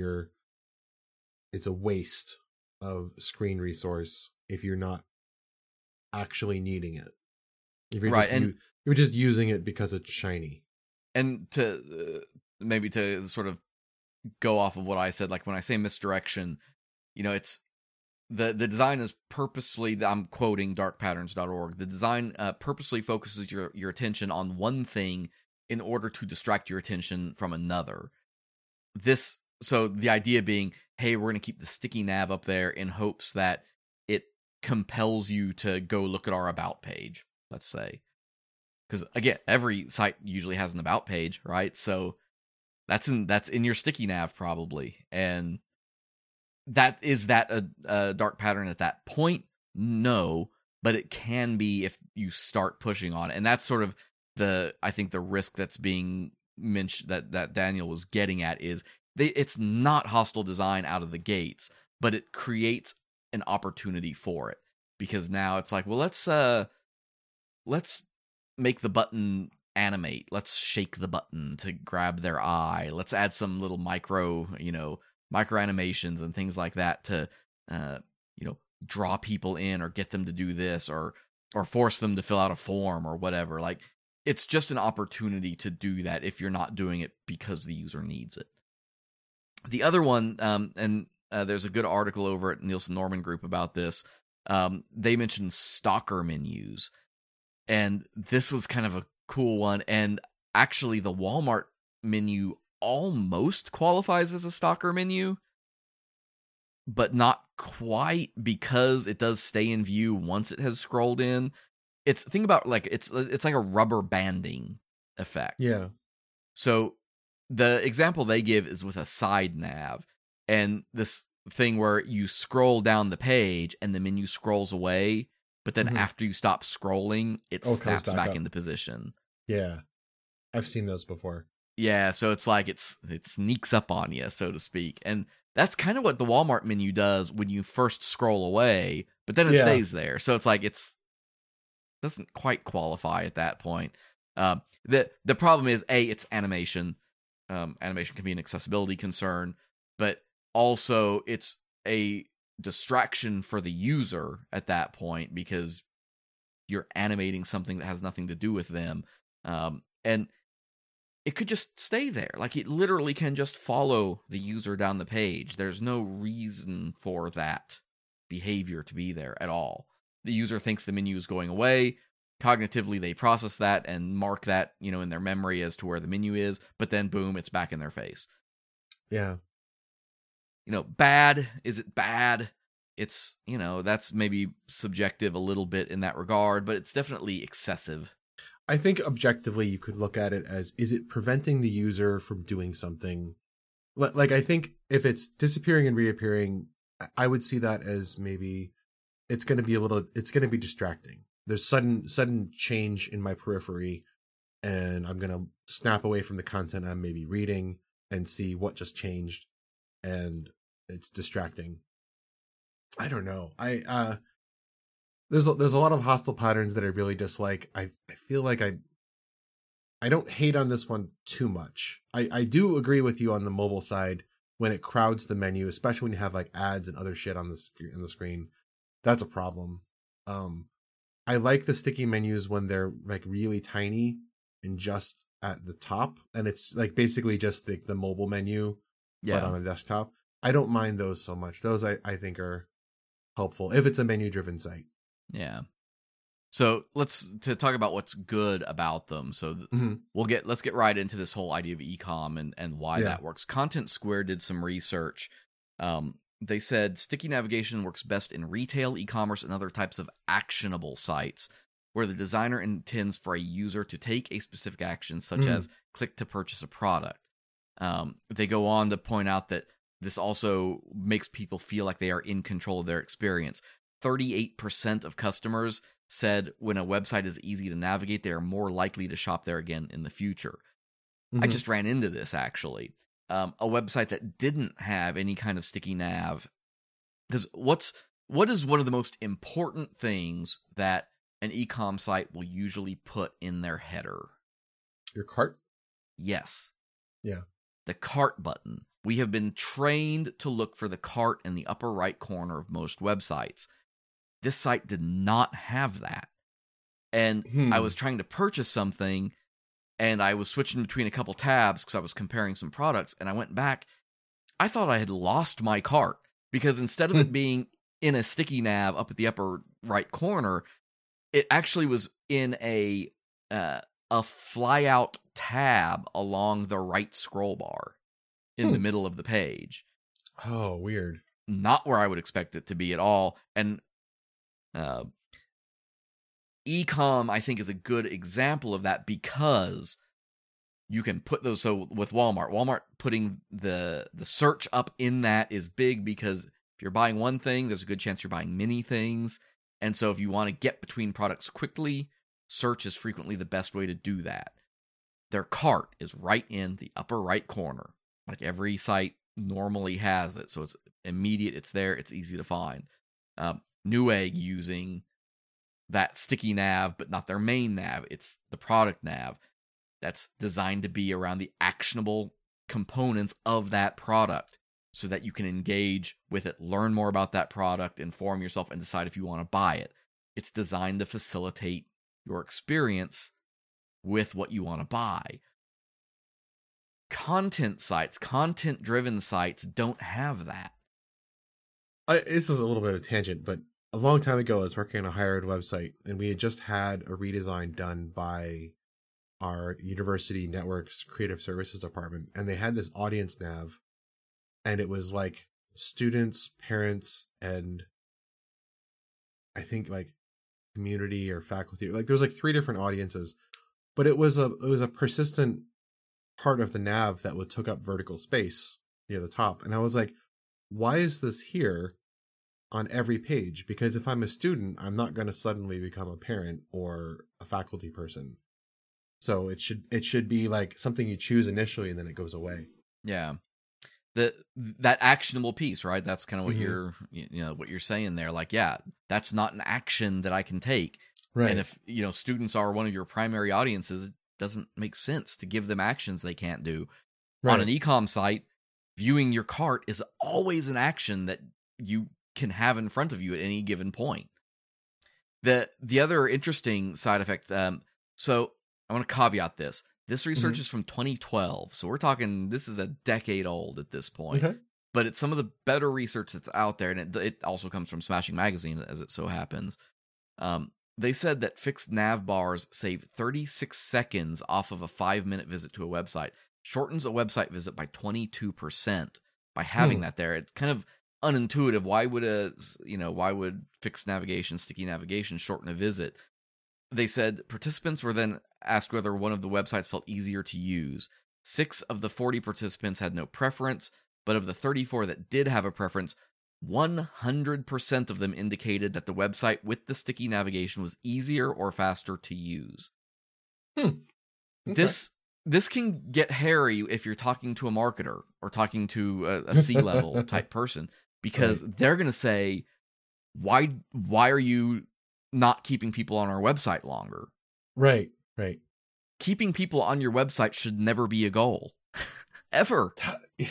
it's a waste of screen resource if you're not actually needing it. If you're you're just using it because it's shiny. And to maybe to sort of go off of what I said, like when I say misdirection, you know, it's the design is purposely, I'm quoting darkpatterns.org, the design purposely focuses your attention on one thing in order to distract your attention from another. So the idea being, hey, we're going to keep the sticky nav up there in hopes that it compels you to go look at our about page, let's say. Because again, every site usually has an about page, right? So that's in your sticky nav probably. And is that a dark pattern at that point? No, but it can be if you start pushing on it. And that's sort of I think the risk that's being mentioned that Daniel was getting at is it's not hostile design out of the gates, but it creates an opportunity for it, because now it's like, well, let's make the button animate. Let's shake the button to grab their eye. Let's add some little micro animations and things like that to draw people in or get them to do this or force them to fill out a form or whatever. Like, it's just an opportunity to do that if you're not doing it because the user needs it. The other one, there's a good article over at Nielsen Norman Group about this. They mentioned stalker menus, and this was kind of a cool one. And actually, the Walmart menu almost qualifies as a stalker menu, but not quite, because it does stay in view once it has scrolled in. Think about like it's like a rubber banding effect. Yeah. So the example they give is with a side nav, and this thing where you scroll down the page and the menu scrolls away, but then after you stop scrolling, it snaps back into position. Yeah. I've seen those before. Yeah, so it's like it sneaks up on you, so to speak. And that's kind of what the Walmart menu does when you first scroll away, but then it stays there. So it's like doesn't quite qualify at that point. The problem is, it's animation. Animation can be an accessibility concern, but also it's a distraction for the user at that point, because you're animating something that has nothing to do with them. And it could just stay there. Like, it literally can just follow the user down the page. There's no reason for that behavior to be there at all. The user thinks the menu is going away. Cognitively, they process that and mark that, in their memory as to where the menu is, but then boom, it's back in their face. Yeah. Bad. Is it bad? It's, that's maybe subjective a little bit in that regard, but it's definitely excessive. I think objectively you could look at it as, is it preventing the user from doing something? Like, I think if it's disappearing and reappearing, I would see that as maybe it's going to be distracting. There's sudden change in my periphery, and I'm going to snap away from the content I'm maybe reading and see what just changed, and it's distracting. I don't know. There's a lot of hostile patterns that are really just like, I feel like I don't hate on this one too much. I do agree with you on the mobile side when it crowds the menu, especially when you have like ads and other shit on the screen. That's a problem. I like the sticky menus when they're like really tiny and just at the top, and it's like basically just the mobile menu, but on a desktop. I don't mind those so much. Those I think are helpful if it's a menu driven site. Yeah. So let's talk about what's good about them. So let's get right into this whole idea of e-com and why that works. Content Square did some research. They said sticky navigation works best in retail, e-commerce, and other types of actionable sites where the designer intends for a user to take a specific action, such as click to purchase a product. They go on to point out that this also makes people feel like they are in control of their experience. 38% of customers said when a website is easy to navigate, they are more likely to shop there again in the future. I just ran into this, actually. A website that didn't have any kind of sticky nav. Because what is one of the most important things that an e-com site will usually put in their header? Your cart? Yes. Yeah. The cart button. We have been trained to look for the cart in the upper right corner of most websites. This site did not have that. And I was trying to purchase something, and I was switching between a couple tabs because I was comparing some products, and I went back. I thought I had lost my cart, because instead of it being in a sticky nav up at the upper right corner, it actually was in a fly-out tab along the right scroll bar in the middle of the page. Oh, weird. Not where I would expect it to be at all. And e-com, I think, is a good example of that, because you can put those. So with Walmart putting the search up in that is big, because if you're buying one thing, there's a good chance you're buying many things. And so if you want to get between products quickly, search is frequently the best way to do that. Their cart is right in the upper right corner, like every site normally has it. So it's immediate, it's there, it's easy to find. Newegg using that sticky nav, but not their main nav. It's the product nav that's designed to be around the actionable components of that product, so that you can engage with it, learn more about that product, inform yourself, and decide if you want to buy it. It's designed to facilitate your experience with what you want to buy. Content sites, content-driven sites don't have that. This is a little bit of a tangent, but a long time ago, I was working on a higher ed website, and we had just had a redesign done by our university network's creative services department, and they had this audience nav, and it was like students, parents, and I think like community or faculty. Like there was like 3 different audiences, but it was a persistent part of the nav that took up vertical space near the top. And I was like, why is this here on every page? Because if I'm a student, I'm not going to suddenly become a parent or a faculty person. So it should be like something you choose initially and then it goes away. Yeah. That actionable piece, right? That's kind of what what you're saying there. Like, yeah, that's not an action that I can take. Right. And if, students are one of your primary audiences, it doesn't make sense to give them actions they can't do. Right. On an e-com site, viewing your cart is always an action that you can have in front of you at any given point. The other interesting side effect, so I want to caveat this. This research is from 2012, so we're talking, this is a decade old at this point. Okay. But it's some of the better research that's out there, and it also comes from Smashing Magazine, as it so happens. They said that fixed nav bars save 36 seconds off of a 5-minute visit to a website. Shortens a website visit by 22% by having that there. It's kind of unintuitive. Why would fixed navigation, sticky navigation shorten a visit? They said participants were then asked whether one of the websites felt easier to use. 6 of the 40 participants had no preference, but of the 34 that did have a preference, 100% of them indicated that the website with the sticky navigation was easier or faster to use. Okay. This can get hairy if you're talking to a marketer or talking to a C-level type person, because they're going to say, why are you not keeping people on our website longer? Right. Keeping people on your website should never be a goal. Ever. Yeah.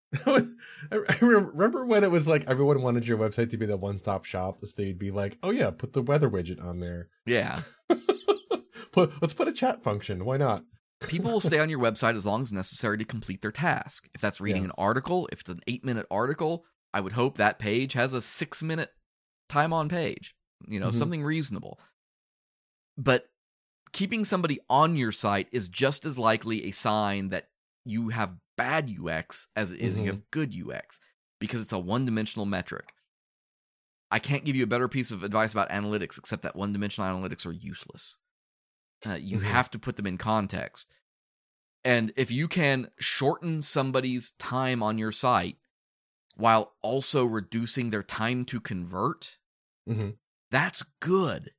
I remember when it was like everyone wanted your website to be the one-stop shop, so they'd be like, oh yeah, put the weather widget on there. Yeah. Let's put a chat function. Why not? People will stay on your website as long as necessary to complete their task. If that's reading an article, if it's an 8-minute article, I would hope that page has a 6-minute time on page. Something reasonable. But keeping somebody on your site is just as likely a sign that you have bad UX as it is you have good UX, because it's a one-dimensional metric. I can't give you a better piece of advice about analytics, except that one-dimensional analytics are useless. You have to put them in context. And if you can shorten somebody's time on your site while also reducing their time to convert, that's good.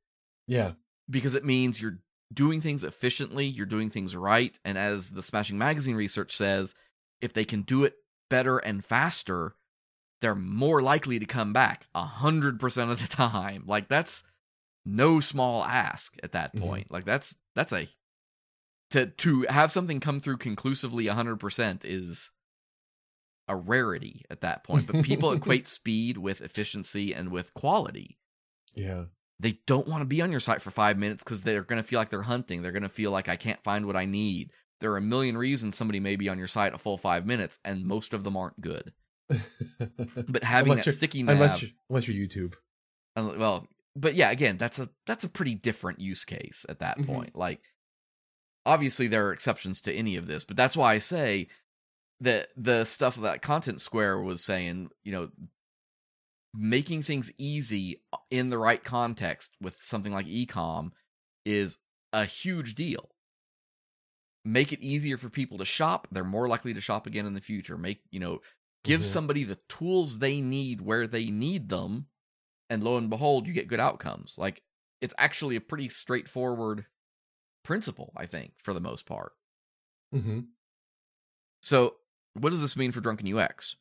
Yeah. Because it means you're doing things efficiently, you're doing things right, and as the Smashing Magazine research says, if they can do it better and faster, they're more likely to come back 100% of the time. Like, that's no small ask at that point. Like, that's a to have something come through conclusively 100% is a rarity at that point. But people equate speed with efficiency and with quality. Yeah. They don't want to be on your site for 5 minutes because they're going to feel like they're hunting. They're going to feel like I can't find what I need. There are a million reasons somebody may be on your site a full 5 minutes, and most of them aren't good. But having that sticky nav, unless you're YouTube, well, but yeah, again, that's a pretty different use case at that point. Like, obviously there are exceptions to any of this, but that's why I say that the stuff that Content Square was saying, you know, making things easy in the right context with something like e-com is a huge deal. Make it easier for people to shop. They're more likely to shop again in the future. Give somebody the tools they need where they need them, and lo and behold, you get good outcomes. Like, it's actually a pretty straightforward principle, I think, for the most part. So, what does this mean for Drunken UX?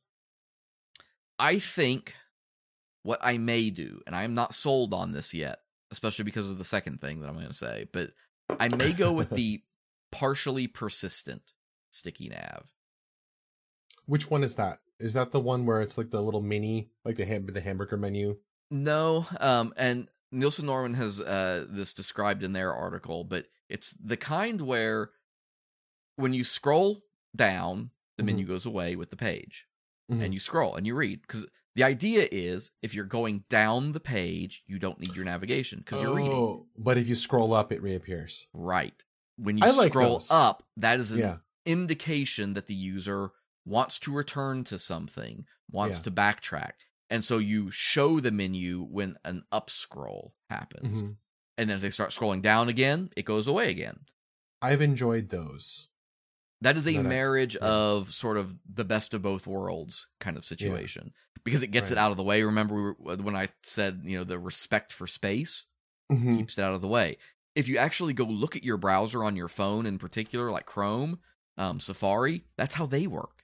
I think what I may do, and I am not sold on this yet, especially because of the second thing that I'm going to say, but I may go with the partially persistent sticky nav. Which one is that? Is that the one where it's like the little mini, like the hamburger menu? No, and Nielsen Norman has this described in their article, but it's the kind where when you scroll down, the menu goes away with the page, and you scroll and you read. Because the idea is, if you're going down the page, you don't need your navigation because you're reading. But if you scroll up, it reappears. Right. When you scroll up, that is an indication that the user wants to return to something, wants to backtrack. And so you show the menu when an up scroll happens. And then if they start scrolling down again, it goes away again. I've enjoyed those. That is a marriage of sort of the best of both worlds kind of situation. Because it gets it out of the way. Remember when I said, the respect for space keeps it out of the way. If you actually go look at your browser on your phone in particular, like Chrome, Safari, that's how they work.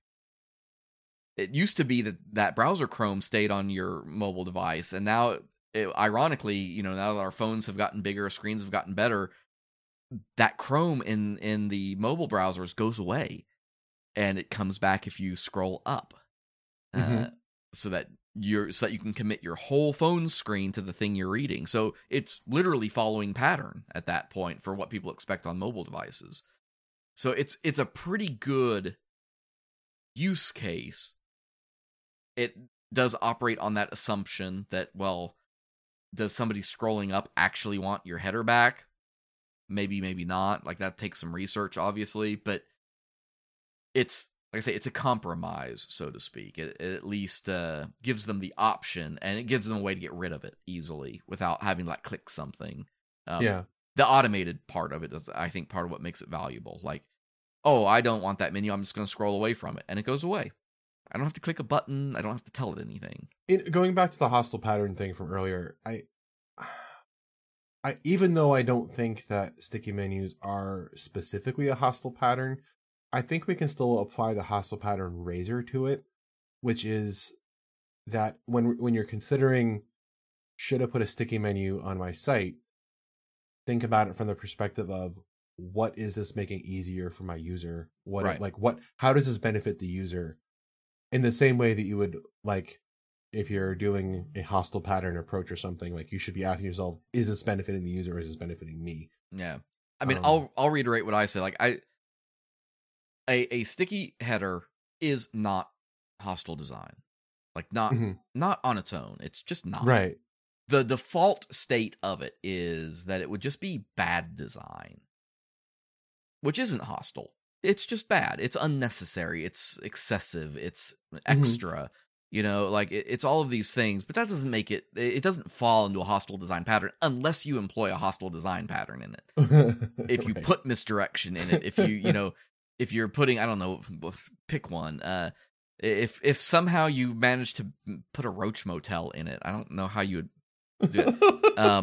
It used to be that browser Chrome stayed on your mobile device, and now, ironically, now that our phones have gotten bigger, screens have gotten better, that Chrome in the mobile browsers goes away, and it comes back if you scroll up, so that you can commit your whole phone screen to the thing you're reading. So it's literally following pattern at that point for what people expect on mobile devices. So it's a pretty good use case. It does operate on that assumption that, well, does somebody scrolling up actually want your header back? Maybe, maybe not. Like, that takes some research, obviously, but it's, like I say, it's a compromise, so to speak. It at least gives them the option, and it gives them a way to get rid of it easily without having to, like, click something. The automated part of it is, I think, part of what makes it valuable. Like, oh, I don't want that menu, I'm just going to scroll away from it, and it goes away. I don't have to click a button. I don't have to tell it anything. Going back to the hostile pattern thing from earlier, I even though I don't think that sticky menus are specifically a hostile pattern, I think we can still apply the hostile pattern razor to it, which is that when you're considering, should I put a sticky menu on my site, think about it from the perspective of, what is this making easier for my user? How does this benefit the user? In the same way that you would, like, if you're doing a hostile pattern approach or something, like, you should be asking yourself, is this benefiting the user or is this benefiting me? Yeah. I mean, I'll reiterate what I said. Like, a sticky header is not hostile design. Like, not on its own. It's just not. Right. The default state of it is that it would just be bad design, which isn't hostile. It's just bad. It's unnecessary. It's excessive. It's extra. Like, it's all of these things, but that doesn't make it doesn't fall into a hostile design pattern unless you employ a hostile design pattern in it. If you put misdirection in it, if if you're putting, I don't know, pick one. If somehow you manage to put a roach motel in it, I don't know how you would do it.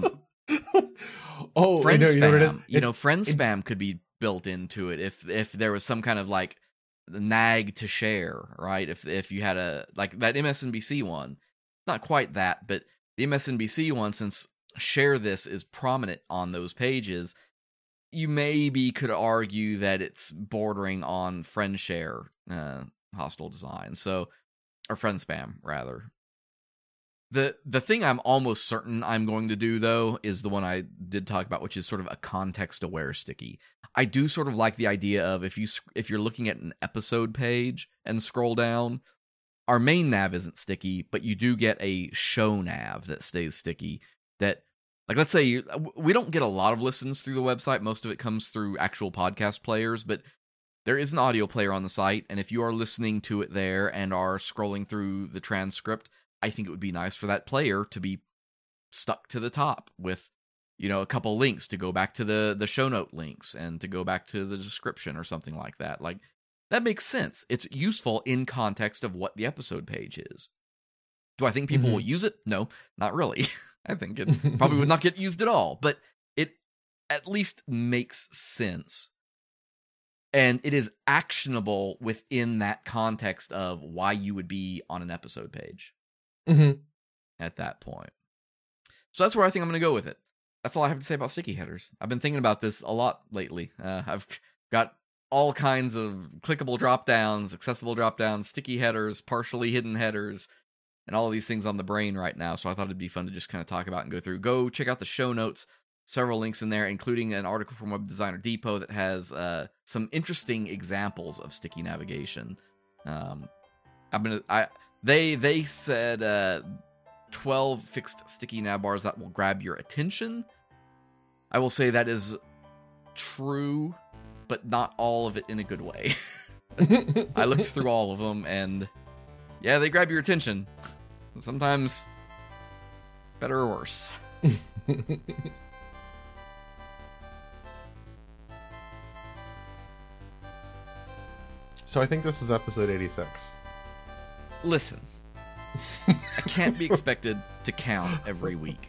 Oh, friend spam. You know what it is? Friend spam could be built into it if there was some kind of like nag to share, right? If you had a like that MSNBC one, not quite that, but the MSNBC one, since share this is prominent on those pages, you maybe could argue that it's bordering on friend share hostile design, so or friend spam rather. The thing I'm almost certain I'm going to do, though, is the one I did talk about, which is sort of a context-aware sticky. I do sort of like the idea of if you're looking at an episode page and scroll down, our main nav isn't sticky, but you do get a show nav that stays sticky. That, like, let's say we don't get a lot of listens through the website. Most of it comes through actual podcast players, but there is an audio player on the site, and if you are listening to it there and are scrolling through the transcript, I think it would be nice for that player to be stuck to the top with, a couple links to go back to the show note links and to go back to the description or something like that. Like, that makes sense. It's useful in context of what the episode page is. Do I think people will use it? No, not really. I think it probably would not get used at all, but it at least makes sense. And it is actionable within that context of why you would be on an episode page. At that point. So that's where I think I'm going to go with it. That's all I have to say about sticky headers. I've been thinking about this a lot lately. I've got all kinds of clickable drop-downs, accessible drop-downs, sticky headers, partially hidden headers, and all of these things on the brain right now. So I thought it'd be fun to just kind of talk about and go through. Go check out the show notes. Several links in there, including an article from Web Designer Depot that has some interesting examples of sticky navigation. They said 12 fixed sticky navbars that will grab your attention. I will say that is true, but not all of it in a good way. I looked through all of them, and yeah, they grab your attention. Sometimes better or worse. So I think this is episode 86. Listen, I can't be expected to count every week.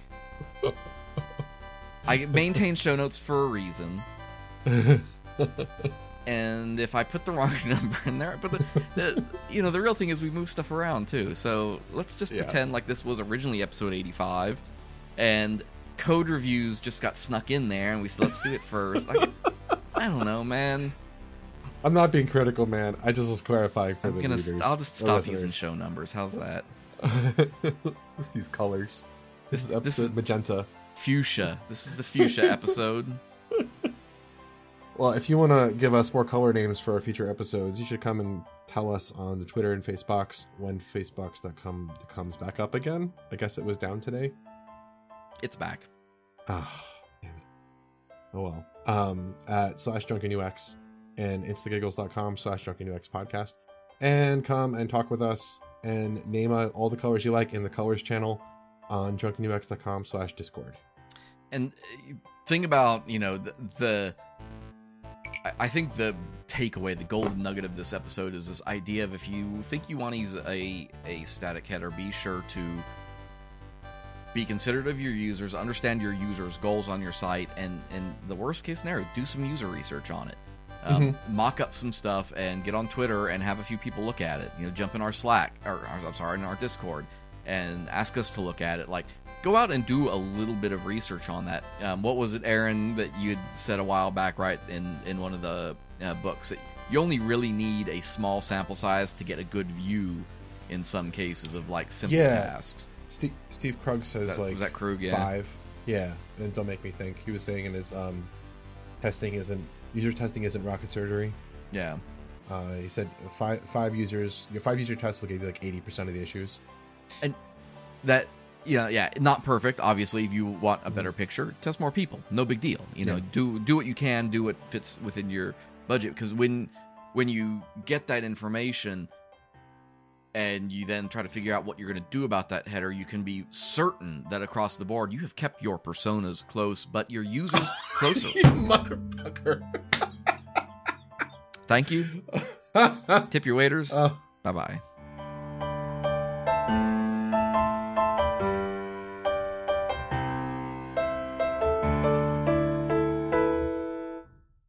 I maintain show notes for a reason. And if I put the wrong number in there, but the real thing is we move stuff around too. So let's just pretend like this was originally episode 85 and code reviews just got snuck in there and we said, let's do it first. Like, I don't know, man. I'm not being critical, man. I just was clarifying for the readers. I'll just stop using show numbers. How's that? Just these colors. This is magenta. Fuchsia. This is the fuchsia episode. Well, if you want to give us more color names for our future episodes, you should come and tell us on the Twitter and Facebooks when Facebooks.com comes back up again. I guess it was down today. It's back. Ah, damn it. Oh well. At /DrunkenUX and instagiggles.com/DrunkenUX podcast. And come and talk with us and name all the colors you like in the colors channel on drunkenux.com/discord. And think about, I think the takeaway, the golden nugget of this episode is this idea of if you think you want to use a static header, be sure to be considerate of your users, understand your users' goals on your site, and in the worst case scenario, do some user research on it. Mock up some stuff and get on Twitter and have a few people look at it. Jump in our Slack, in our Discord, and ask us to look at it. Like, go out and do a little bit of research on that. What was it, Aaron, that you had said a while back, right, in one of the books, that you only really need a small sample size to get a good view in some cases of, like, simple tasks. Steve Krug says, was that Krug, 5. Yeah, and don't make me think. He was saying in his user testing isn't rocket surgery. Yeah. He said five users. Your 5-user test will give you like 80% of the issues. And that, not perfect. Obviously, if you want a better picture, test more people. No big deal. Do what you can. Do what fits within your budget. Because when you get that information and you then try to figure out what you're going to do about that header, you can be certain that across the board you have kept your personas close, but your users closer. You motherfucker. Thank you. Tip your waiters. Bye-bye.